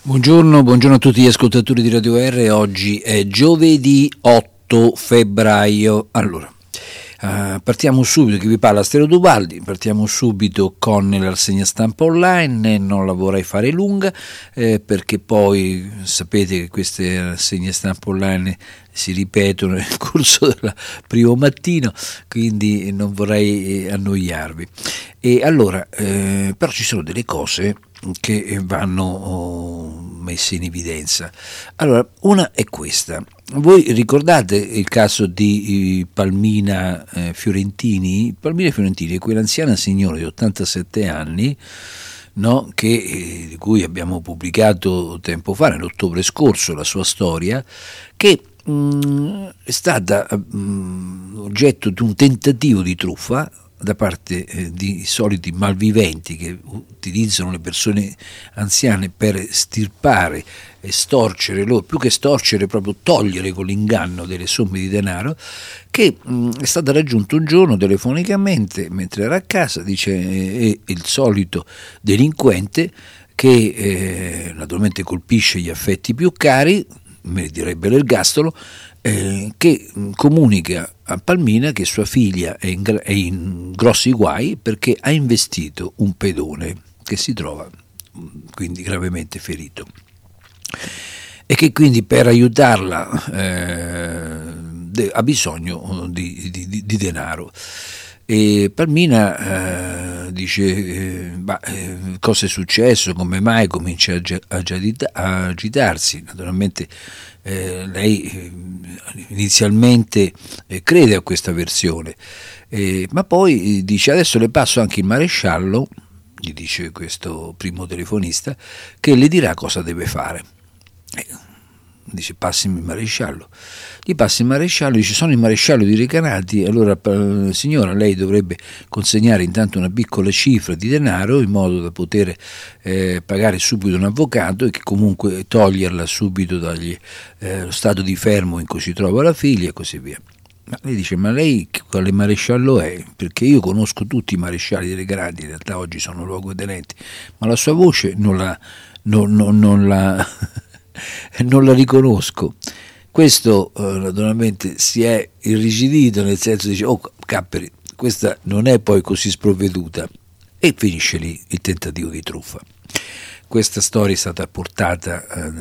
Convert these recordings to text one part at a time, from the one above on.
Buongiorno a tutti gli ascoltatori di Radio R. Oggi è giovedì 8 febbraio. Allora, partiamo subito, chi vi parla Stero Dubaldi, partiamo subito con la rassegna stampa online, non la vorrei fare lunga perché poi sapete che queste rassegne stampa online si ripetono nel corso del primo mattino, quindi non vorrei annoiarvi. E allora, però ci sono delle cose che vanno messe in evidenza. Allora, una è questa. Voi ricordate il caso di Palmina Fiorentini? Palmina Fiorentini è quell'anziana signora di 87 anni, no, di cui abbiamo pubblicato tempo fa, nell'ottobre scorso, la sua storia, che è stata oggetto di un tentativo di truffa da parte di soliti malviventi che utilizzano le persone anziane per stirpare e storcere loro, più che storcere proprio togliere con l'inganno delle somme di denaro, che è stata raggiunta un giorno telefonicamente mentre era a casa, dice il solito delinquente che naturalmente colpisce gli affetti più cari, me direbbe l'ergastolo, che comunica a Palmina che sua figlia è in grossi guai perché ha investito un pedone che si trova quindi gravemente ferito e che quindi per aiutarla ha bisogno di denaro. E Palmina dice cosa è successo, come mai, comincia a agitarsi. Naturalmente lei inizialmente crede a questa versione, ma poi dice adesso le passo anche il maresciallo, gli dice questo primo telefonista, che le dirà cosa deve fare. Dice passimi il maresciallo, gli passa il maresciallo, dice sono il maresciallo di Recanati, allora signora lei dovrebbe consegnare intanto una piccola cifra di denaro in modo da poter pagare subito un avvocato e che comunque toglierla subito dallo stato di fermo in cui si trova la figlia e così via. Ma lei dice ma lei quale maresciallo è? Perché io conosco tutti i marescialli di Recanati, in realtà oggi sono luogotenenti, ma la sua voce non la riconosco. Questo naturalmente si è irrigidito, nel senso dice oh capperi, questa non è poi così sprovveduta, e finisce lì il tentativo di truffa. Questa storia è stata portata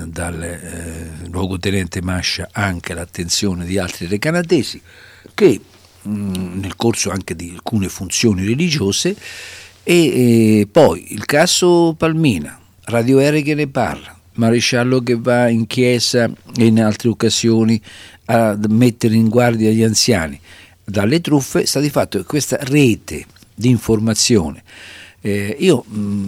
dal luogotenente Mascia anche all'attenzione di altri recanatesi che nel corso anche di alcune funzioni religiose e poi il caso Palmina, Radio R che ne parla, maresciallo che va in chiesa e in altre occasioni a mettere in guardia gli anziani dalle truffe. Sta di fatto che questa rete di informazione, io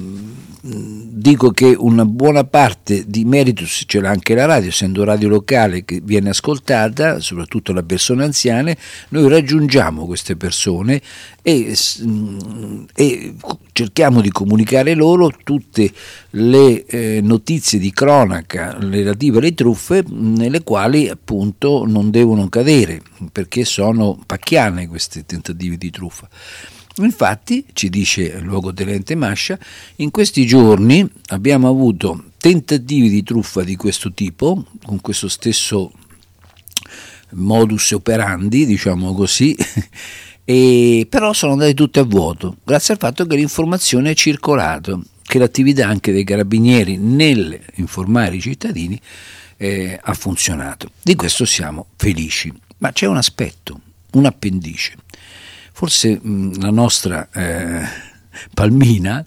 dico che una buona parte di merito ce l'ha anche la radio, essendo radio locale che viene ascoltata, soprattutto da persone anziane. Noi raggiungiamo queste persone e cerchiamo di comunicare loro tutte le notizie di cronaca relative alle truffe, nelle quali appunto non devono cadere perché sono pacchiane questi tentativi di truffa. Infatti, ci dice il luogotenente Mascia, in questi giorni abbiamo avuto tentativi di truffa di questo tipo, con questo stesso modus operandi, diciamo così, e però sono andati tutti a vuoto, grazie al fatto che l'informazione è circolato, che l'attività anche dei carabinieri nell'informare i cittadini ha funzionato. Di questo siamo felici, ma c'è un aspetto, un appendice. Forse la nostra Palmina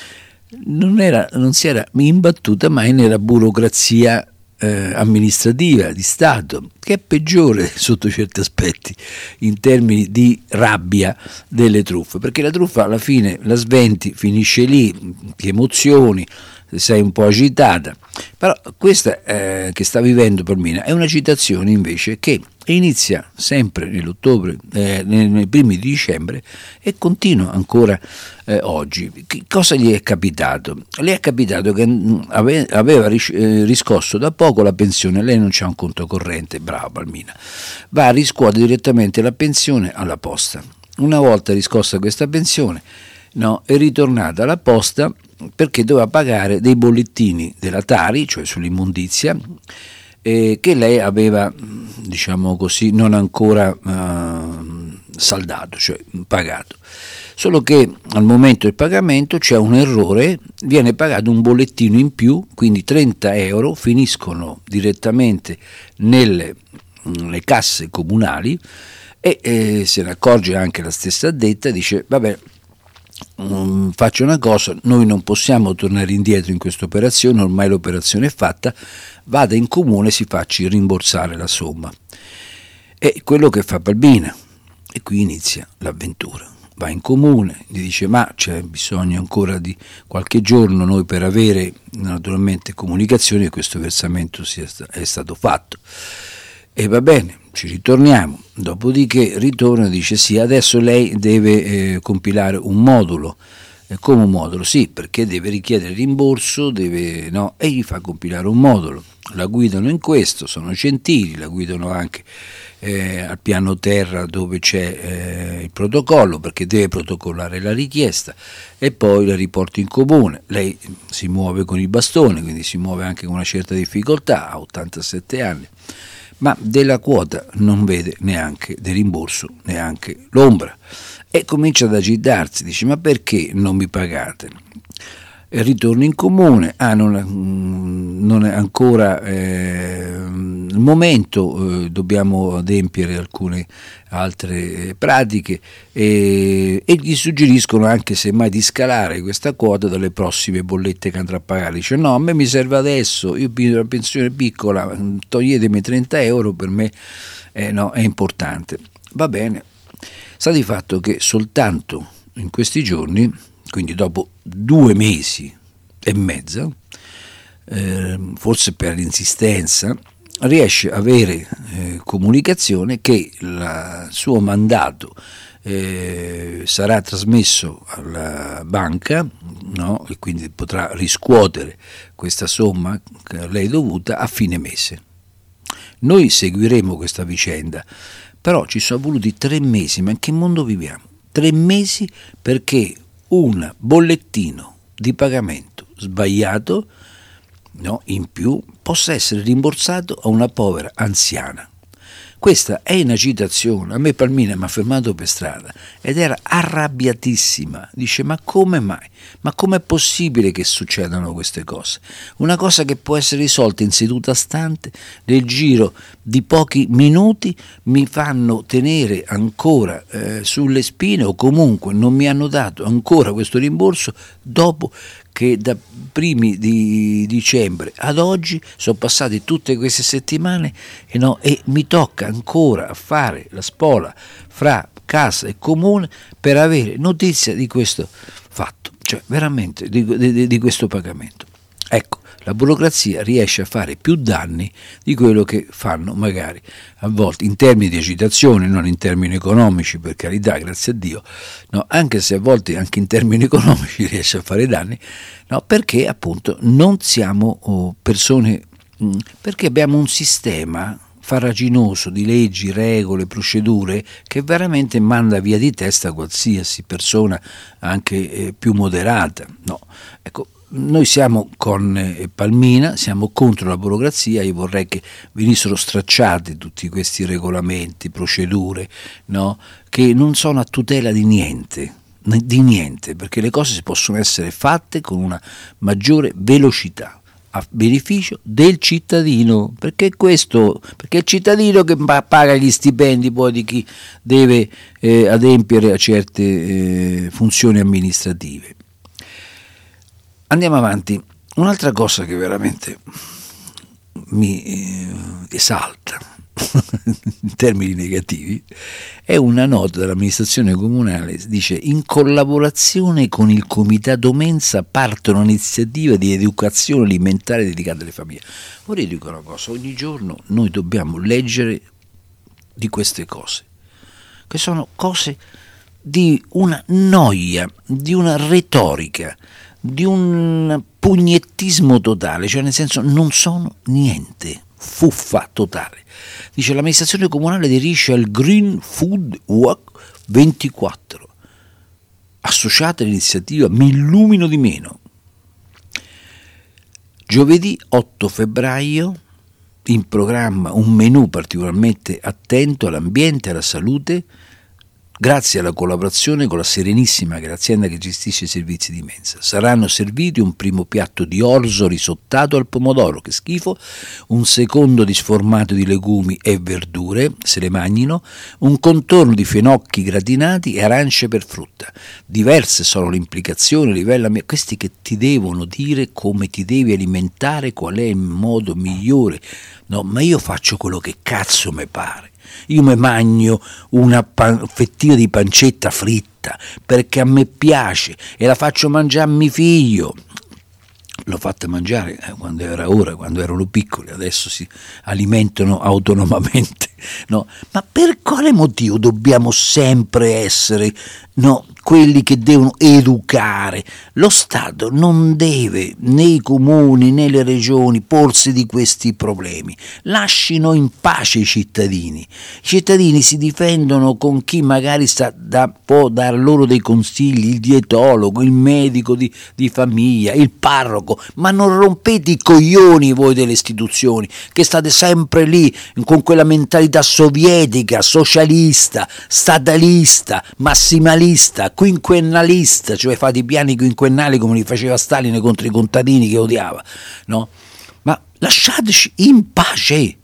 non si era imbattuta mai nella burocrazia amministrativa di Stato, che è peggiore sotto certi aspetti in termini di rabbia delle truffe, perché la truffa alla fine la sventi, finisce lì, ti emozioni, sei un po' agitata, però questa che sta vivendo Palmina è una citazione invece che inizia sempre nell'ottobre, nei primi di dicembre e continua ancora oggi. Che cosa gli è capitato? Le è capitato che aveva riscosso da poco la pensione, lei non c'ha un conto corrente, brava Palmina, va a riscuotere direttamente la pensione alla posta. Una volta riscossa questa pensione no, è ritornata alla posta perché doveva pagare dei bollettini della Tari, cioè sull'immondizia, che lei aveva, diciamo così, non ancora saldato, cioè pagato. Solo che al momento del pagamento c'è un errore, viene pagato un bollettino in più, quindi 30 euro finiscono direttamente nelle casse comunali e se ne accorge anche la stessa addetta, dice vabbè, faccio una cosa, noi non possiamo tornare indietro in questa operazione, ormai l'operazione è fatta, vada in comune e si faccia rimborsare la somma. È quello che fa Balbina e qui inizia l'avventura. Va in comune, gli dice ma c'è bisogno ancora di qualche giorno noi per avere naturalmente comunicazione che questo versamento è stato fatto. E va bene, ci ritorniamo, dopodiché ritorna e dice sì, adesso lei deve compilare un modulo. Come un modulo? Sì, perché deve richiedere rimborso, no? E gli fa compilare un modulo. La guidano in questo, sono gentili, la guidano anche al piano terra dove c'è il protocollo, perché deve protocollare la richiesta e poi la riporta in comune. Lei si muove con il bastone, quindi si muove anche con una certa difficoltà, ha 87 anni, ma della quota non vede neanche del rimborso, neanche l'ombra. E comincia ad agitarsi, dice ma perché non mi pagate? E ritorno in comune, non è ancora il momento, dobbiamo adempiere alcune altre pratiche e gli suggeriscono anche semmai di scalare questa quota dalle prossime bollette che andrà a pagare. Dice no, a me mi serve adesso, io ho una pensione piccola, toglietemi 30 euro, per me no, è importante. Va bene. Sta di fatto che soltanto in questi giorni, quindi dopo 2 mesi e mezzo, forse per l'insistenza, riesce a avere comunicazione che il suo mandato sarà trasmesso alla banca, no? E quindi potrà riscuotere questa somma che a lei è dovuta a fine mese. Noi seguiremo questa vicenda, però ci sono voluti 3 mesi, ma in che mondo viviamo? 3 mesi perché un bollettino di pagamento sbagliato, no, in più, possa essere rimborsato a una povera anziana. Questa è un'agitazione. A me Palmina mi ha fermato per strada ed era arrabbiatissima. Dice ma come mai? Ma com'è possibile che succedano queste cose? Una cosa che può essere risolta in seduta stante, nel giro di pochi minuti, mi fanno tenere ancora sulle spine, o comunque non mi hanno dato ancora questo rimborso dopo che da primi di dicembre ad oggi sono passate tutte queste settimane e mi tocca ancora fare la spola fra casa e comune per avere notizia di questo fatto, cioè veramente di questo pagamento. Ecco, la burocrazia riesce a fare più danni di quello che fanno magari a volte in termini di agitazione, non in termini economici, per carità, grazie a Dio, no, anche se a volte anche in termini economici riesce a fare danni, no, perché appunto non siamo persone, perché abbiamo un sistema farraginoso di leggi, regole, procedure che veramente manda via di testa qualsiasi persona anche più moderata. No, ecco, noi siamo con Palmina, siamo contro la burocrazia. Io vorrei che venissero stracciati tutti questi regolamenti, procedure, no, che non sono a tutela di niente, perché le cose possono essere fatte con una maggiore velocità a beneficio del cittadino, perché è il cittadino che paga gli stipendi poi di chi deve adempiere a certe funzioni amministrative. Andiamo avanti. Un'altra cosa che veramente mi esalta in termini negativi è una nota dell'amministrazione comunale, dice: in collaborazione con il comitato mensa partono iniziative di educazione alimentare dedicate alle famiglie. Ora io dico una cosa: ogni giorno noi dobbiamo leggere di queste cose, che sono cose di una noia, di una retorica, di un pugnettismo totale, cioè nel senso non sono niente, fuffa totale. Dice: l'amministrazione comunale aderisce al Green Food Walk 24. associate all'iniziativa Mi illumino di meno. Giovedì 8 febbraio in programma un menù particolarmente attento all'ambiente e alla salute, grazie alla collaborazione con la Serenissima, che è l'azienda che gestisce i servizi di mensa. Saranno serviti un primo piatto di orzo risottato al pomodoro, che schifo, un secondo di sformato di legumi e verdure, se le magnino, un contorno di finocchi gratinati e arance per frutta. Diverse sono le implicazioni a livello questi che ti devono dire come ti devi alimentare, qual è il modo migliore. No, ma io faccio quello che cazzo mi pare. Io mi mangio una fettina di pancetta fritta perché a me piace e la faccio mangiare a mio figlio. L'ho fatta mangiare quando erano piccoli, adesso si alimentano autonomamente, no? Ma per quale motivo dobbiamo sempre essere, no, quelli che devono educare? Lo Stato non deve, né i comuni né le regioni, porsi di questi problemi. Lascino in pace i cittadini. I cittadini si difendono con chi magari può dar loro dei consigli, il dietologo, il medico di famiglia, il parroco, ma non rompete i coglioni voi delle istituzioni, che state sempre lì con quella mentalità sovietica, socialista, statalista, massimalista, quinquennalista, cioè fate i piani quinquennali come li faceva Stalin contro i contadini che odiava, no? Ma lasciateci in pace.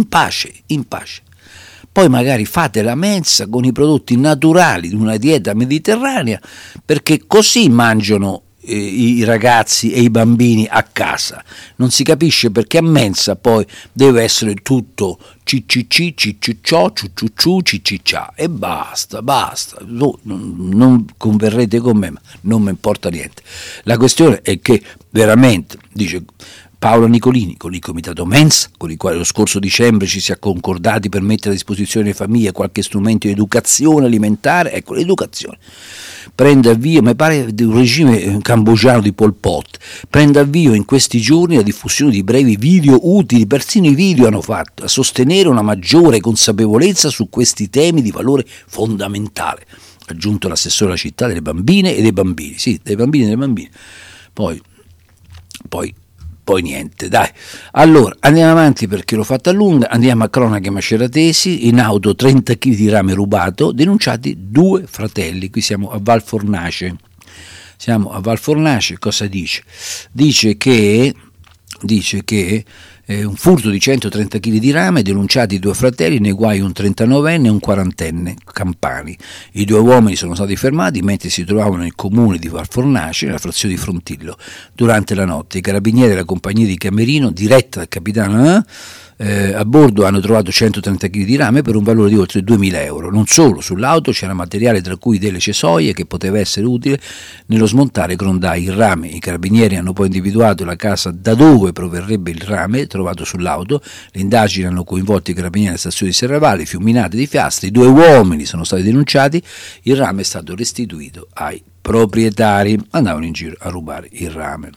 Poi magari fate la mensa con i prodotti naturali di una dieta mediterranea, perché così mangiano i ragazzi e i bambini a casa. Non si capisce perché a mensa poi deve essere tutto ciccici, cicciciò, ciucciucciù, ciccicia e basta. Non converrete con me, ma non mi importa niente. La questione è che veramente, dice Paolo Nicolini, con il Comitato Mensa, con il quale lo scorso dicembre ci si è concordati per mettere a disposizione delle famiglie qualche strumento di educazione alimentare, ecco l'educazione. Prende avvio, mi pare di un regime cambogiano di Pol Pot, prende avvio in questi giorni la diffusione di brevi video utili, persino i video hanno fatto, a sostenere una maggiore consapevolezza su questi temi di valore fondamentale. Ha aggiunto l'assessore alla città delle bambine e dei bambini, sì, dei bambini e delle bambine. Poi niente, dai. Allora, andiamo avanti perché l'ho fatta lunga, andiamo a cronache maceratesi. In auto 30 kg di rame rubato, denunciati 2 fratelli, qui siamo a Val Fornace. Cosa dice? Dice che un furto di 130 kg di rame, denunciati 2 fratelli, nei guai un 39enne e un 40enne campani. I 2 uomini sono stati fermati mentre si trovavano nel comune di Val Fornace, nella frazione di Frontillo, durante la notte. I carabinieri della compagnia di Camerino, diretta dal capitano a bordo, hanno trovato 130 kg di rame per un valore di oltre 2.000 euro. Non solo, sull'auto c'era materiale tra cui delle cesoie che poteva essere utile nello smontare grondai il rame. I carabinieri hanno poi individuato la casa da dove proverrebbe il rame trovato sull'auto. Le indagini hanno coinvolto i carabinieri della stazione di Serravalle, Fiuminate di Fiastra. I 2 uomini sono stati denunciati, il rame è stato restituito ai proprietari. Andavano in giro a rubare il rame.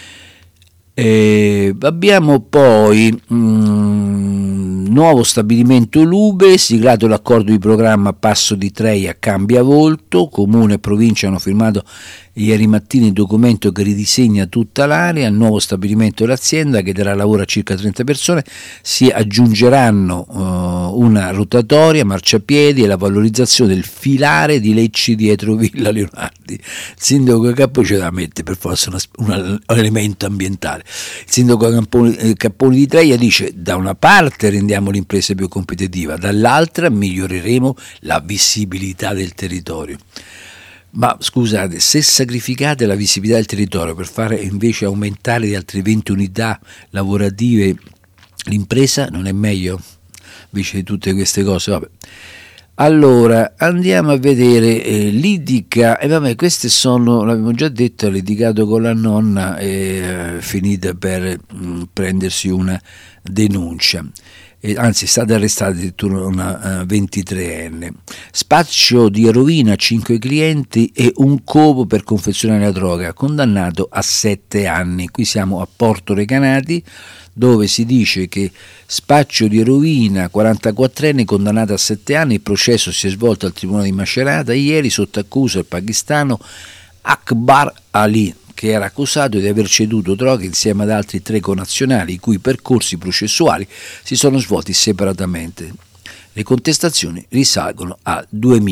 Abbiamo poi nuovo stabilimento Lube, siglato l'accordo di programma Passo di Treia cambia volto, comune e provincia hanno firmato ieri mattina il documento che ridisegna tutta l'area. Al nuovo stabilimento dell'azienda, che darà lavoro a circa 30 persone, si aggiungeranno una rotatoria, marciapiedi e la valorizzazione del filare di Lecci dietro Villa Leonardi. Il sindaco Capponi ce la mette per forza un elemento ambientale. Il sindaco Capponi di Treia dice: da una parte rendiamo l'impresa più competitiva, dall'altra miglioreremo la visibilità del territorio. Ma scusate, se sacrificate la visibilità del territorio per fare invece aumentare di altre 20 unità lavorative l'impresa, non è meglio? Invece di tutte queste cose, vabbè. Allora, andiamo a vedere l'Idica, queste sono, l'abbiamo già detto, ha litigato con la nonna, finita per prendersi una denuncia. anzi è stata arrestata addirittura una 23enne. Spaccio di eroina a 5 clienti e un covo per confezionare la droga, condannato a 7 anni. Qui siamo a Porto Recanati, dove si dice che spaccio di eroina, 44enne condannato a 7 anni. Il processo si è svolto al Tribunale di Macerata ieri, sotto accusa il pakistano Akbar Ali, che era accusato di aver ceduto droga insieme ad altri 3 connazionali, i cui percorsi processuali si sono svolti separatamente. Le contestazioni risalgono al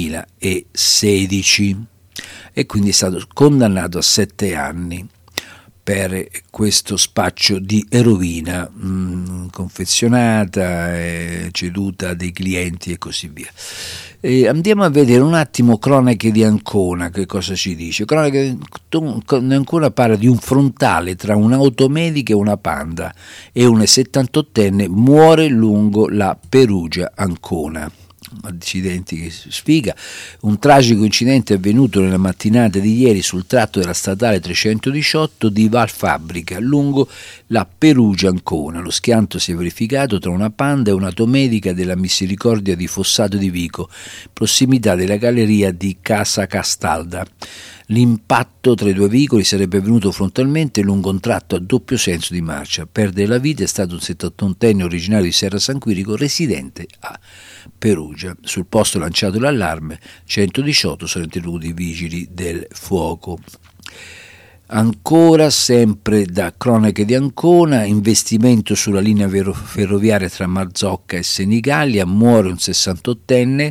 2016 e quindi è stato condannato a 7 anni per questo spaccio di eroina confezionata, ceduta a dei clienti e così via. Andiamo a vedere un attimo Cronache di Ancona, che cosa ci dice. Cronache di Ancona parla di un frontale tra un'automedica e una Panda e un 78enne muore lungo la Perugia-Ancona. Accidenti, che sfiga. Un tragico incidente è avvenuto nella mattinata di ieri sul tratto della statale 318 di Valfabbrica lungo la Perugia-Ancona. Lo schianto si è verificato tra una Panda e un'automedica della Misericordia di Fossato di Vico, prossimità della galleria di Casa Castalda. L'impatto tra i 2 veicoli sarebbe avvenuto frontalmente lungo un tratto a doppio senso di marcia. A perdere la vita è stato un 78enne originario di Serra San Quirico, residente a Perugia. Sul posto lanciato l'allarme 118, sono intervenuti i vigili del fuoco. Ancora sempre da Cronache di Ancona, investimento sulla linea ferroviaria tra Marzocca e Senigallia, muore un 68enne.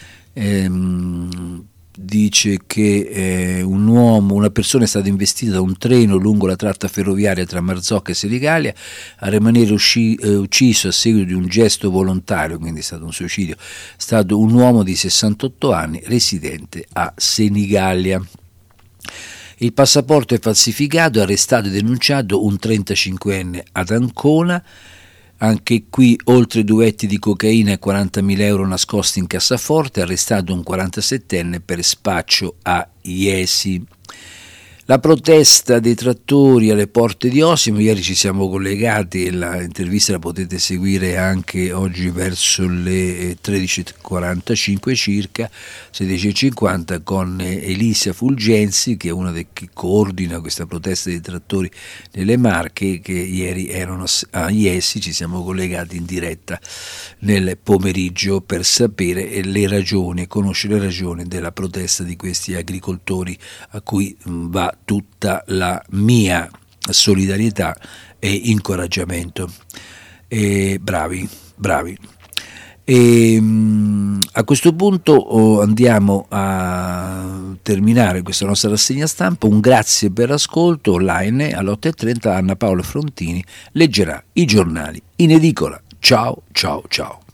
Dice che una persona è stata investita da un treno lungo la tratta ferroviaria tra Marzocca e Senigallia, a rimanere ucciso a seguito di un gesto volontario, quindi è stato un suicidio. È stato un uomo di 68 anni residente a Senigallia. Il passaporto è falsificato, arrestato e denunciato un 35enne ad Ancona. Anche qui oltre 2 etti di cocaina e 40.000 euro nascosti in cassaforte, arrestato un 47enne per spaccio a Iesi. La protesta dei trattori alle porte di Osimo, ieri ci siamo collegati e l'intervista la potete seguire anche oggi verso le 13.45 circa, 16.50, con Elisa Fulgenzi, che è una che coordina questa protesta dei trattori nelle Marche, che ieri erano a Iesi. Ci siamo collegati in diretta nel pomeriggio per sapere le ragioni, conoscere le ragioni della protesta di questi agricoltori, a cui va tutta la mia solidarietà e incoraggiamento. Bravi. A questo punto andiamo a terminare questa nostra rassegna stampa. Un grazie per l'ascolto. Online alle 8.30 Anna Paola Frontini leggerà i giornali in edicola. Ciao.